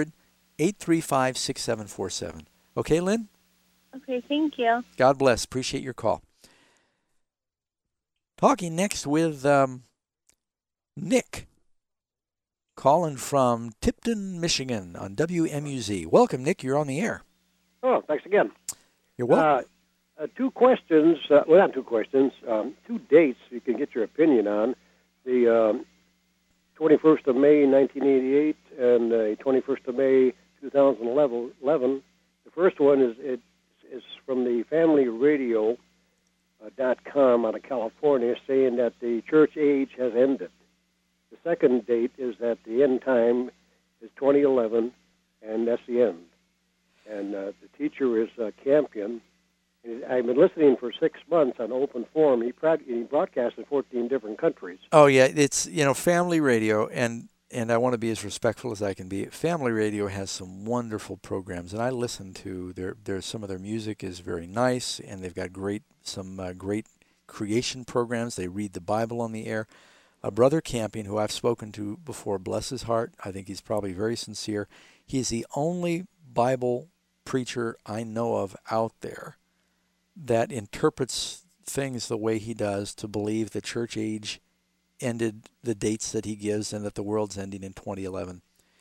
800-835-6747. Okay, Lynn? Okay, thank you. God bless. Appreciate your call. Talking next with Nick, calling from Tipton, Michigan on WMUZ. Welcome, Nick. You're on the air. Oh, thanks again. You're welcome. Two questions. Well, not two questions. Two dates you can get your opinion on. The 21st of May, 1988, and the 21st of May, 2011. The first one is from the Family Radio .com out of California, saying that the church age has ended. The second date is that the end time is 2011, and that's the end. And the teacher is Campion. And I've been listening for 6 months on Open Forum. He broadcasts in 14 different countries. Oh, yeah. It's, Family Radio, and I want to be as respectful as I can be. Family Radio has some wonderful programs, and I listen to some of their music is very nice, and they've got some great creation programs. They read the Bible on the air. Brother Campion, who I've spoken to before, bless his heart. I think he's probably very sincere. He's the only Bible preacher I know of out there that interprets things the way he does to believe the church age ended the dates that he gives and that the world's ending in 2011.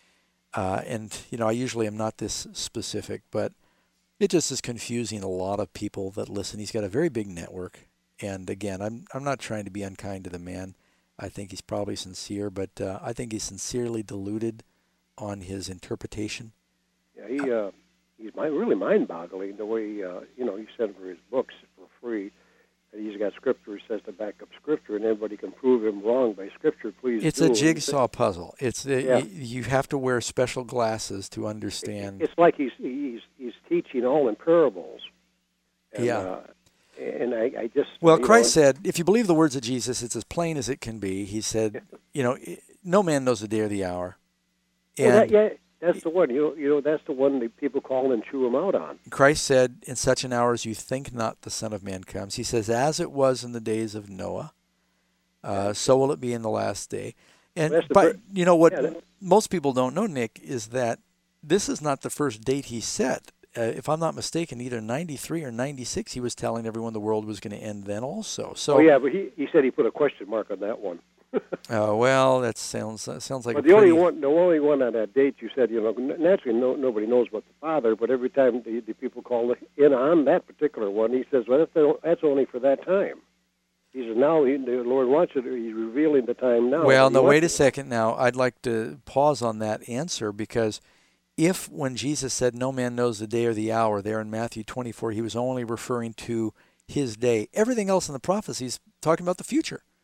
And I usually am not this specific, but it just is confusing a lot of people that listen. He's got a very big network. And again, I'm not trying to be unkind to the man. I think he's probably sincere, but I think he's sincerely deluded on his interpretation. Yeah, he's really mind-boggling the way, he sent for his books for free. And he's got scripture, he says, to back up scripture, and everybody can prove him wrong by scripture, please It's do. a jigsaw puzzle. It's you have to wear special glasses to understand. It's like he's teaching all in parables. And, yeah. And I just... Well, Christ said, if you believe the words of Jesus, it's as plain as it can be. He said, no man knows the day or the hour. And that's the one. That's the one that people call and chew him out on. Christ said, in such an hour as you think not, the Son of Man comes. He says, as it was in the days of Noah, so will it be in the last day. And most people don't know, Nick, is that this is not the first date he set. If I'm not mistaken, either 93 or 96, he was telling everyone the world was going to end then also. So, but he said he put a question mark on that one. Well, that sounds like but the only one on that date you said, naturally nobody knows but the Father, but every time the people call in on that particular one, he says, well, that's only for that time. He says, now the Lord wants it, he's revealing the time now. Well, no, wait a second now. I'd like to pause on that answer, because if when Jesus said no man knows the day or the hour there in Matthew 24, he was only referring to his day, everything else in the prophecies talking about the future.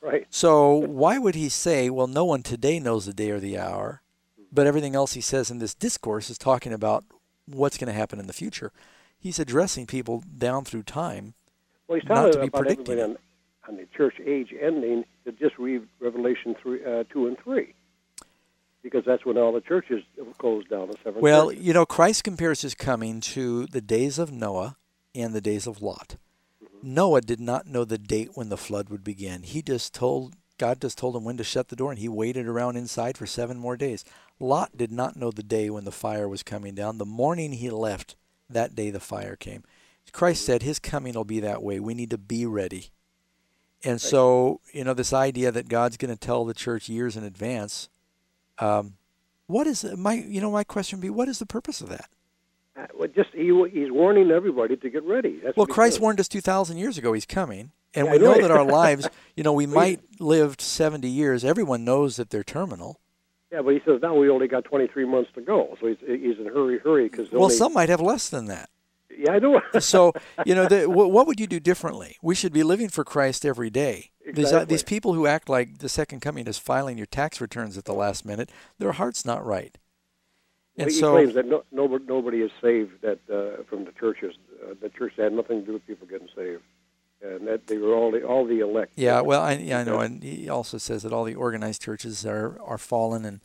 Right. So why would he say, well, no one today knows the day or the hour, but everything else he says in this discourse is talking about what's going to happen in the future? He's addressing people down through time, Well, he's not telling to be about predicting everybody on the church age ending to just read Revelation 2 and 3. Because that's when all the churches closed down, the seven Well, churches. you know, Christ compares his coming to the days of Noah and the days of Lot. Noah did not know the date when the flood would begin. God just told him when to shut the door, and he waited around inside for 7 more days. Lot did not know the day when the fire was coming down. The morning he left, that day the fire came. Christ said his coming will be that way. We need to be ready. And so, you know, this idea that God's going to tell the church years in advance, what is my question would be, what is the purpose of that? He's warning everybody to get ready. That's Well, what he Christ says. warned us 2,000 years ago he's coming. And Yeah, we I know know it. that our lives, you know, we might live 70 years. Everyone knows that they're terminal. Yeah, but he says now we only got 23 months to go, so he's in hurry because Well, some might have less than that. Yeah, I know. So, you know, what would you do differently? We should be living for Christ every day. Exactly. These people who act like the second coming is filing your tax returns at the last minute, their heart's not right. And he so, claims that nobody is saved from the churches. The church had nothing to do with people getting saved, and that they were all the elect. yeah, well, I know, and he also says that all the organized churches are fallen,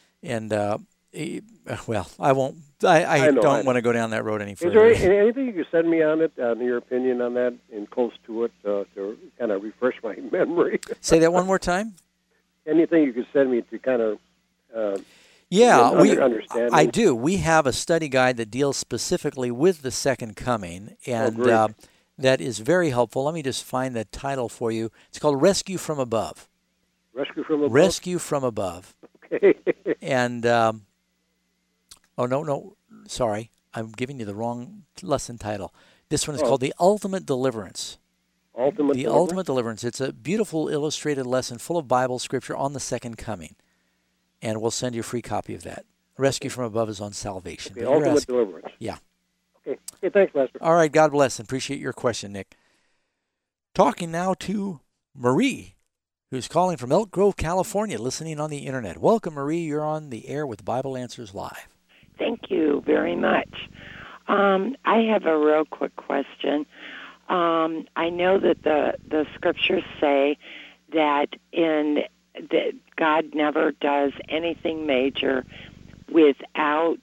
well, I won't. I don't want to go down that road any further. Is there anything you could send me on it, on your opinion on that, and close to it, to kind of refresh my memory? Say that one more time. Anything you could send me to kind of. Yeah, understanding. I do. We have a study guide that deals specifically with the second coming, and that is very helpful. Let me just find the title for you. It's called Rescue from Above. Rescue from Above? Rescue from Above. Okay. And, sorry. I'm giving you the wrong lesson title. This one is called The Ultimate Deliverance. Ultimate Deliverance. It's a beautiful illustrated lesson full of Bible scripture on the second coming. And we'll send you a free copy of that. Rescue from Above is on salvation. Okay, Ultimate Deliverance. Yeah. Okay, thanks, Lester. All right, God bless and appreciate your question, Nick. Talking now to Marie, who's calling from Elk Grove, California, listening on the internet. Welcome, Marie. You're on the air with Bible Answers Live. Thank you very much. I have a real quick question. I know that the scriptures say that that God never does anything major without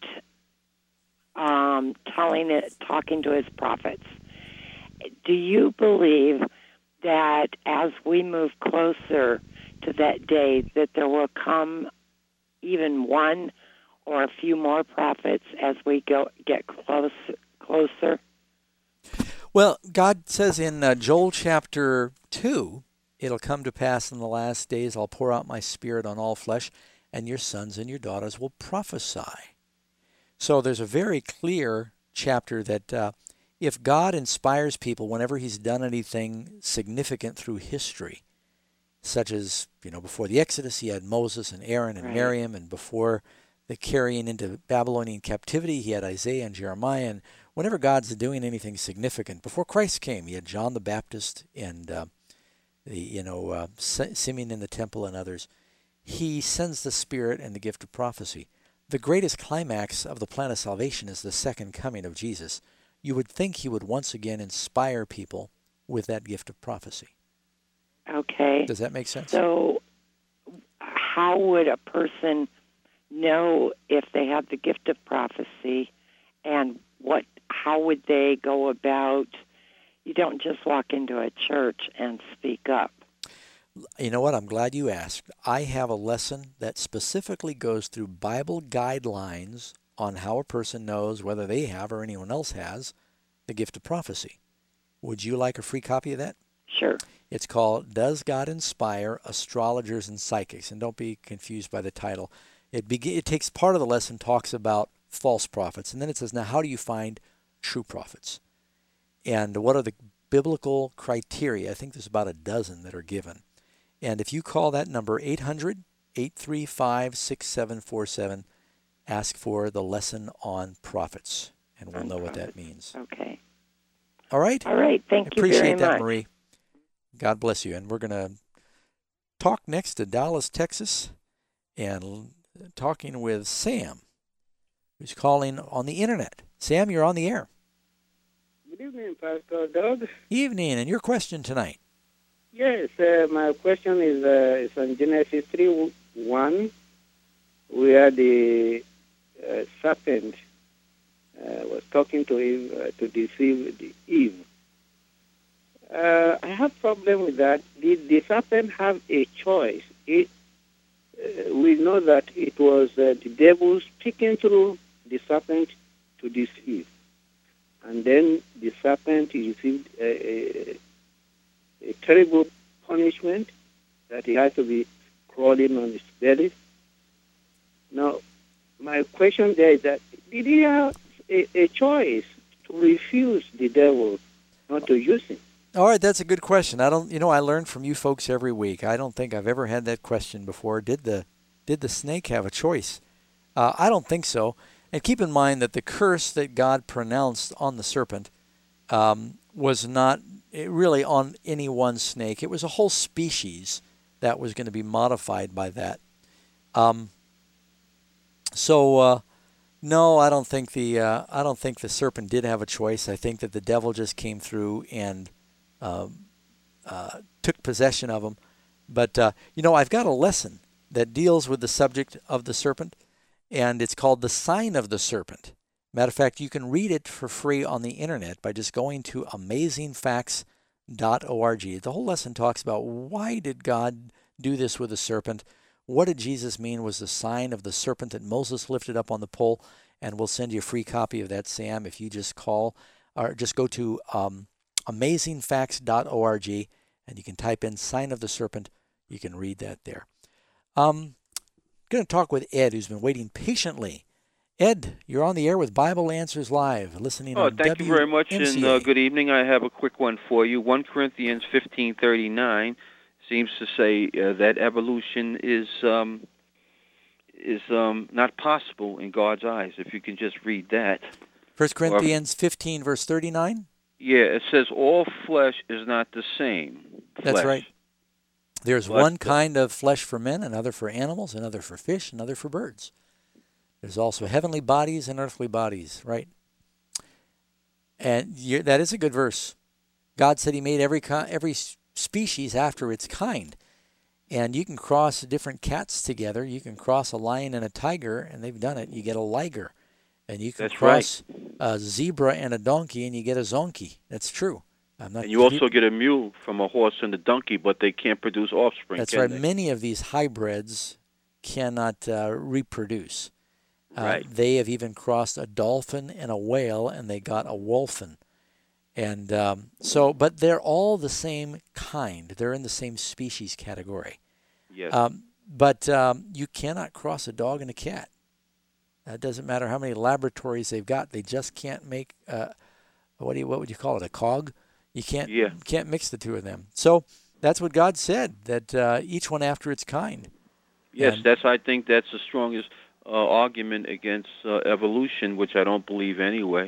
talking to his prophets. Do you believe that as we move closer to that day, that there will come even one or a few more prophets as we get closer? Well, God says in Joel chapter 2, it'll come to pass in the last days, I'll pour out my spirit on all flesh, and your sons and your daughters will prophesy. So there's a very clear chapter that if God inspires people whenever he's done anything significant through history, such as, before the Exodus, he had Moses and Aaron and Miriam, and before the carrying into Babylonian captivity, he had Isaiah and Jeremiah, and whenever God's doing anything significant, before Christ came, he had John the Baptist and Simeon in the temple and others. He sends the Spirit and the gift of prophecy. The greatest climax of the plan of salvation is the second coming of Jesus. You would think he would once again inspire people with that gift of prophecy. Okay. Does that make sense? So how would a person know if they have the gift of prophecy, and how would they go about? You don't just walk into a church and speak up. You know what? I'm glad you asked. I have a lesson that specifically goes through Bible guidelines on how a person knows whether they have or anyone else has the gift of prophecy. Would you like a free copy of that? Sure. It's called Does God Inspire Astrologers and Psychics? And don't be confused by the title. It takes part of the lesson, talks about false prophets, and then it says, now how do you find true prophets? And what are the biblical criteria? I think there's about a dozen that are given. And if you call that number 800-835-6747, ask for the lesson on prophets, and we'll know what that means. Okay. All right? All right. Thank you very much. Appreciate that, Marie. God bless you. And we're going to talk next to Dallas, Texas, and talking with Sam, who's calling on the internet. Sam, you're on the air. Good evening, Pastor Doug. Evening, and your question tonight. Yes, my question is on Genesis 3:1, where the serpent was talking to Eve to deceive Eve. I have problem with that. Did the serpent have a choice? We know that it was the devil speaking through the serpent to deceive. And then the serpent received a terrible punishment that he had to be crawling on his belly. Now, my question there is that did he have a choice to refuse the devil, not to use him? All right, that's a good question. I learn from you folks every week. I don't think I've ever had that question before. Did the snake have a choice? I don't think so. And keep in mind that the curse that God pronounced on the serpent was not really on any one snake. It was a whole species that was going to be modified by that. No, I don't think the serpent did have a choice. I think that the devil just came through and took possession of him. But I've got a lesson that deals with the subject of the serpent, and it's called The Sign of the Serpent. Matter of fact, you can read it for free on the internet by just going to amazingfacts.org. The whole lesson talks about why did God do this with the serpent? What did Jesus mean was the sign of the serpent that Moses lifted up on the pole? And we'll send you a free copy of that, Sam, if you just call or just go to amazingfacts.org and you can type in Sign of the Serpent. You can read that there. I'm going to talk with Ed, who's been waiting patiently. Ed, you're on the air with Bible Answers Live, listening on thank you very much, and good evening. I have a quick one for you. 1 Corinthians 15:39 seems to say that evolution is not possible in God's eyes. If you can just read that. 1 Corinthians 15, verse 39? Yeah, it says all flesh is not the same. That's right. There's one kind of flesh for men, another for animals, another for fish, another for birds. There's also heavenly bodies and earthly bodies, right? And that is a good verse. God said he made every species after its kind. And you can cross different cats together. You can cross a lion and a tiger, and they've done it. You get a liger. And you can cross a zebra and a donkey, and you get a zonkey. That's true. And you also get a mule from a horse and a donkey, but they can't produce offspring. That's right. Many of these hybrids cannot reproduce. Right. They have even crossed a dolphin and a whale, and they got a wolfen. And but they're all the same kind. They're in the same species category. Yes. But you cannot cross a dog and a cat. It doesn't matter how many laboratories they've got. They just can't make what would you call it? A cog? You can't mix the two of them. So that's what God said, that each one after its kind. Yes, I think that's the strongest argument against evolution, which I don't believe anyway.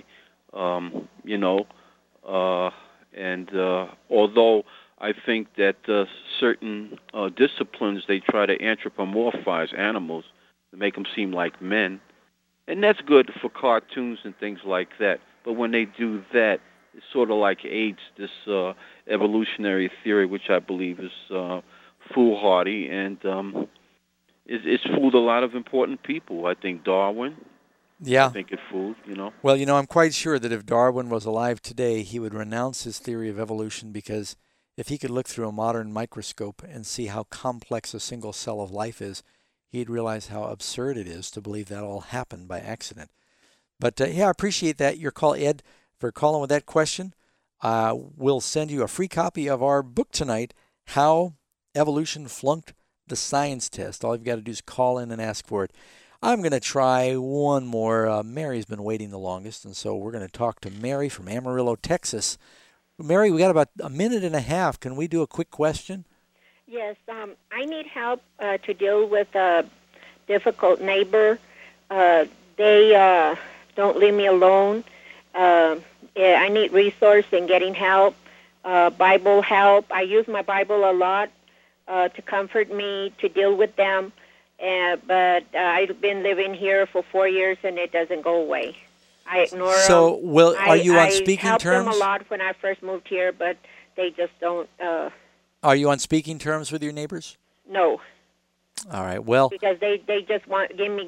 Although I think that certain disciplines, they try to anthropomorphize animals to make them seem like men. And that's good for cartoons and things like that. But when they do that, it sort of like aids this evolutionary theory, which I believe is foolhardy, and it's fooled a lot of important people. I think Darwin. Yeah. I think it fooled, Well, I'm quite sure that if Darwin was alive today, he would renounce his theory of evolution, because if he could look through a modern microscope and see how complex a single cell of life is, he'd realize how absurd it is to believe that all happened by accident. But, I appreciate that. Your call, Ed, for calling with that question. We'll send you a free copy of our book tonight, How Evolution Flunked the Science Test. All you've got to do is call in and ask for it. I'm going to try one more. Mary's been waiting the longest, and so we're going to talk to Mary from Amarillo, Texas. Mary, we got about a minute and a half. Can we do a quick question? Yes, I need help to deal with a difficult neighbor. They don't leave me alone. I need resource in getting help, Bible help. I use my Bible a lot, to comfort me, to deal with them. But I've been living here for 4 years, and it doesn't go away. I ignore them. So, are you on speaking terms? I helped them a lot when I first moved here, but they just don't. Are you on speaking terms with your neighbors? No. All right. Well, because they just want gimme,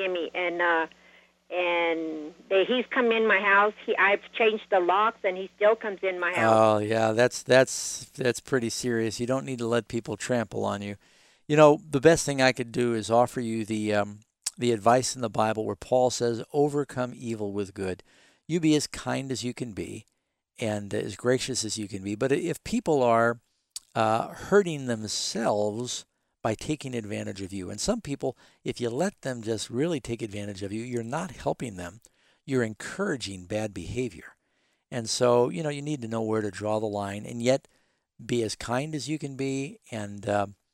and he's come in my house. I've changed the locks, and he still comes in my house. Oh yeah, that's pretty serious. You don't need to let people trample on you. You know, the best thing I could do is offer you the advice in the Bible where Paul says, "Overcome evil with good." You be as kind as you can be, and as gracious as you can be. But if people are hurting themselves by taking advantage of you. And some people, if you let them just really take advantage of you, you're not helping them. You're encouraging bad behavior. And so, you need to know where to draw the line and yet be as kind as you can be. And,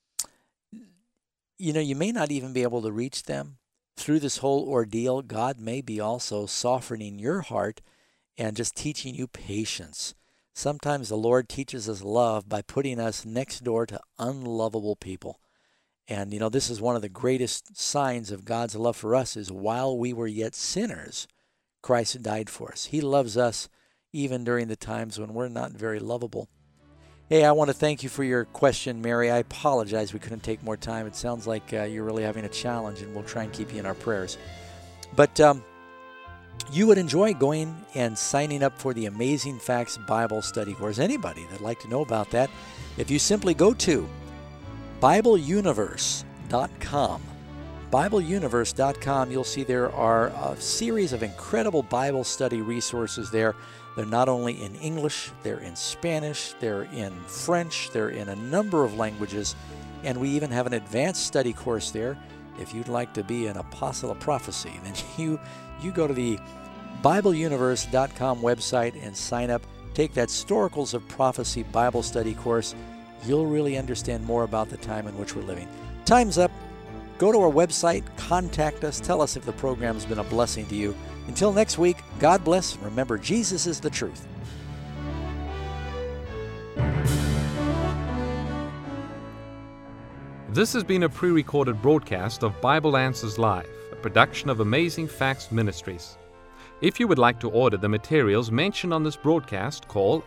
you may not even be able to reach them. Through this whole ordeal, God may be also softening your heart and just teaching you patience. Sometimes the Lord teaches us love by putting us next door to unlovable people. And, this is one of the greatest signs of God's love for us is while we were yet sinners, Christ died for us. He loves us even during the times when we're not very lovable. Hey, I want to thank you for your question, Mary. I apologize we couldn't take more time. It sounds like you're really having a challenge, and we'll try and keep you in our prayers. But you would enjoy going and signing up for the Amazing Facts Bible Study Course. Anybody that'd like to know about that, if you simply go to BibleUniverse.com. BibleUniverse.com, you'll see there are a series of incredible Bible study resources there. They're not only in English, they're in Spanish, they're in French, they're in a number of languages, and we even have an advanced study course there. If you'd like to be an apostle of prophecy, then you go to the BibleUniverse.com website and sign up. Take that Storacles of Prophecy Bible study course. You'll really understand more about the time in which we're living. Time's up. Go to our website, contact us, tell us if the program has been a blessing to you. Until next week, God bless. Remember, Jesus is the truth. This has been a pre-recorded broadcast of Bible Answers Live, a production of Amazing Facts Ministries. If you would like to order the materials mentioned on this broadcast, call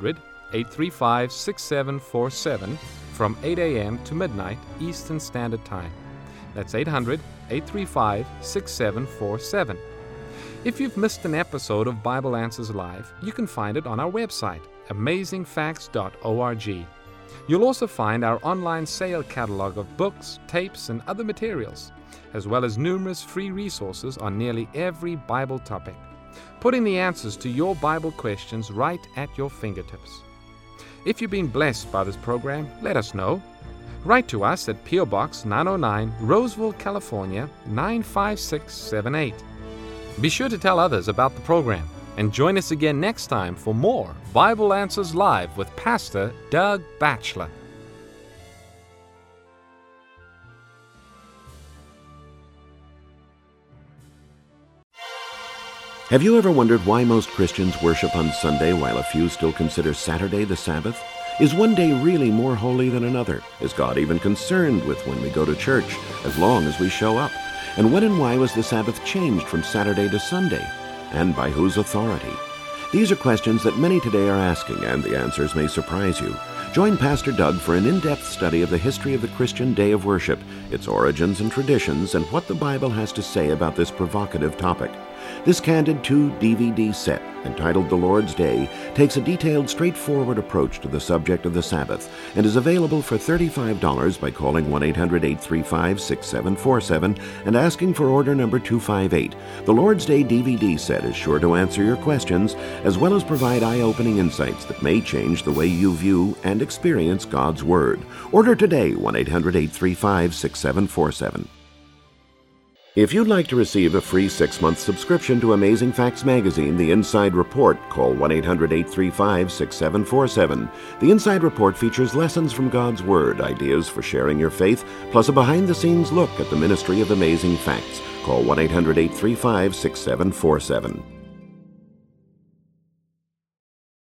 800-835-6747 from 8 a.m. to midnight Eastern Standard Time. That's 800-835-6747. If you've missed an episode of Bible Answers Live, you can find it on our website, amazingfacts.org. You'll also find our online sale catalog of books, tapes, and other materials, as well as numerous free resources on nearly every Bible topic, putting the answers to your Bible questions right at your fingertips. If you've been blessed by this program, let us know. Write to us at P.O. Box 909, Roseville, California, 95678. Be sure to tell others about the program, and join us again next time for more Bible Answers Live with Pastor Doug Batchelor. Have you ever wondered why most Christians worship on Sunday while a few still consider Saturday the Sabbath? Is one day really more holy than another? Is God even concerned with when we go to church, as long as we show up? And when and why was the Sabbath changed from Saturday to Sunday? And by whose authority? These are questions that many today are asking, and the answers may surprise you. Join Pastor Doug for an in-depth study of the history of the Christian day of worship, its origins and traditions, and what the Bible has to say about this provocative topic. This candid 2-DVD set, entitled The Lord's Day, takes a detailed, straightforward approach to the subject of the Sabbath and is available for $35 by calling 1-800-835-6747 and asking for order number 258. The Lord's Day DVD set is sure to answer your questions, as well as provide eye-opening insights that may change the way you view and experience God's Word. Order today, 1-800-835-6747. If you'd like to receive a free 6-month subscription to Amazing Facts Magazine, The Inside Report, call 1-800-835-6747. The Inside Report features lessons from God's Word, ideas for sharing your faith, plus a behind-the-scenes look at the ministry of Amazing Facts. Call 1-800-835-6747.